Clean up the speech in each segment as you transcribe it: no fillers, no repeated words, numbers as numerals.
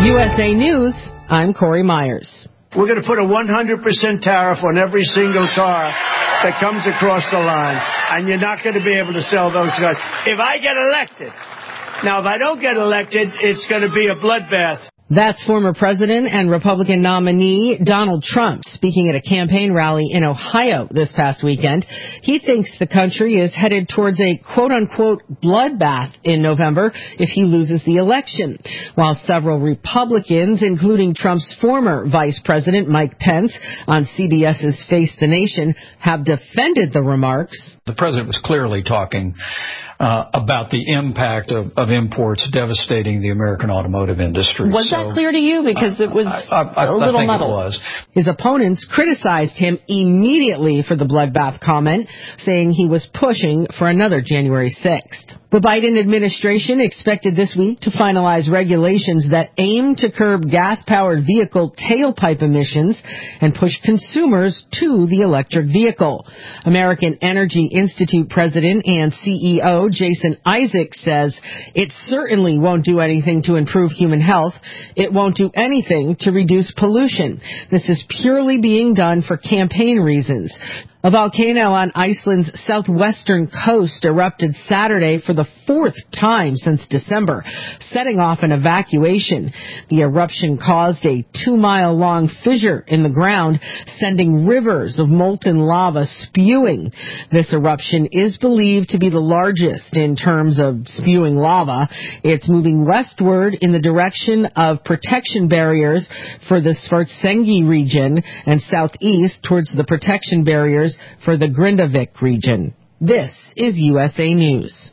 USA News, I'm Corey Myers. We're going to put a 100% tariff on every single car that comes across the line, and you're not going to be able to sell those cars. If I get elected, now if I don't get elected, it's going to be a bloodbath. That's former president and Republican nominee Donald Trump speaking at a campaign rally in Ohio this past weekend. He thinks the country is headed towards a quote-unquote bloodbath in November if he loses the election, while several Republicans, including Trump's former vice president Mike Pence on CBS's Face the Nation, have defended the remarks. The president was clearly talking about the impact of imports devastating the American automotive industry. Was that clear to you? Because it was a little muddled. It was. His opponents criticized him immediately for the bloodbath comment, saying he was pushing for another January 6th. The Biden administration expected this week to finalize regulations that aim to curb gas-powered vehicle tailpipe emissions and push consumers to the electric vehicle. American Energy Institute president and CEO Jason Isaacs says it certainly won't do anything to improve human health. It won't do anything to reduce pollution. This is purely being done for campaign reasons. A volcano on Iceland's southwestern coast erupted Saturday for the fourth time since December, setting off an evacuation. The eruption caused a 2-mile-long fissure in the ground, sending rivers of molten lava spewing. This eruption is believed to be the largest in terms of spewing lava. It's moving westward in the direction of protection barriers for the Svartsengi region and southeast towards the protection barriers for the Grindavik region. This is USA News.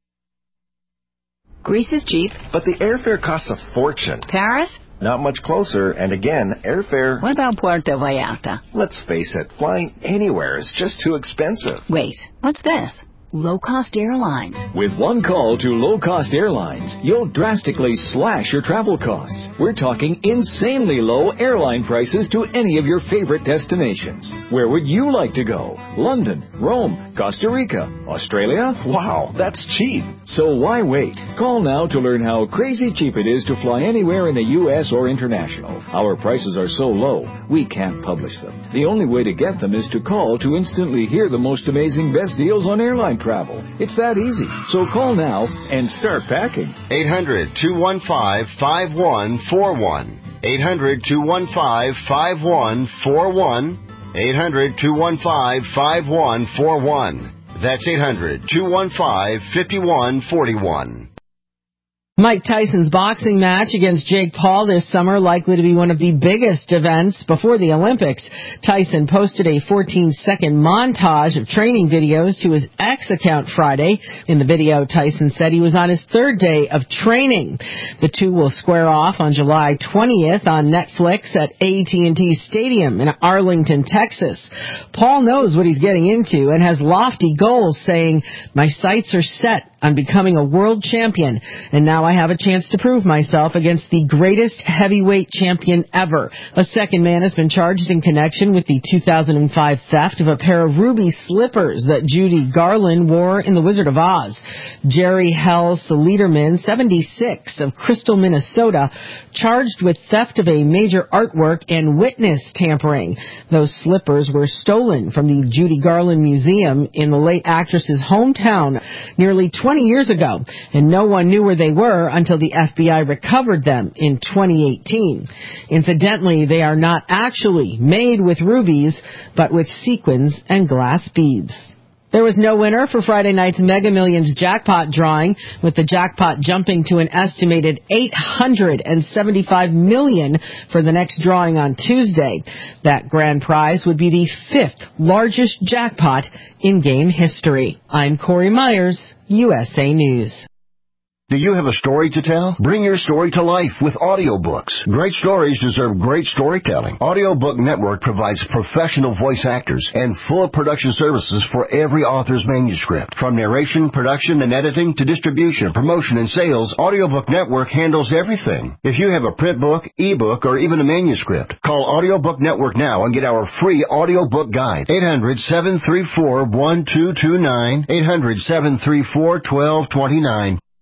Greece is cheap. But the airfare costs a fortune. Paris? Not much closer, and again, airfare... What about Puerto Vallarta? Let's face it, flying anywhere is just too expensive. Wait, what's this? Low-cost airlines. With one call to low-cost airlines, you'll drastically slash your travel costs. We're talking insanely low airline prices to any of your favorite destinations. Where would you like to go? London, Rome, Costa Rica, Australia? Wow, that's cheap. So why wait? Call now to learn how crazy cheap it is to fly anywhere in the U.S. or international. Our prices are so low, we can't publish them. The only way to get them is to call to instantly hear the most amazing best deals on airline travel. It's that easy. So call now and start packing. 800-215-5141. 800-215-5141. 800-215-5141. That's 800-215-5141. Mike Tyson's boxing match against Jake Paul this summer likely to be one of the biggest events before the Olympics. Tyson posted a 14-second montage of training videos to his X account Friday. In the video, Tyson said he was on his third day of training. The two will square off on July 20th on Netflix at AT&T Stadium in Arlington, Texas. Paul knows what he's getting into and has lofty goals, saying, "My sights are set on becoming a world champion, and now I have a chance to prove myself against the greatest heavyweight champion ever." A second man has been charged in connection with the 2005 theft of a pair of ruby slippers that Judy Garland wore in The Wizard of Oz. Jerry Hell Saliderman, 76, of Crystal, Minnesota, charged with theft of a major artwork and witness tampering. Those slippers were stolen from the Judy Garland Museum in the late actress's hometown nearly 20 years ago, and no one knew where they were until the FBI recovered them in 2018. Incidentally, they are not actually made with rubies, but with sequins and glass beads. There was no winner for Friday night's Mega Millions jackpot drawing, with the jackpot jumping to an estimated $875 million for the next drawing on Tuesday. That grand prize would be the 5th largest jackpot in game history. I'm Corey Myers, USA News. Do you have a story to tell? Bring your story to life with audiobooks. Great stories deserve great storytelling. Audiobook Network provides professional voice actors and full production services for every author's manuscript. From narration, production, and editing to distribution, promotion, and sales, Audiobook Network handles everything. If you have a print book, ebook, or even a manuscript, call Audiobook Network now and get our free audiobook guide. 800-734-1229. 800-734-1229.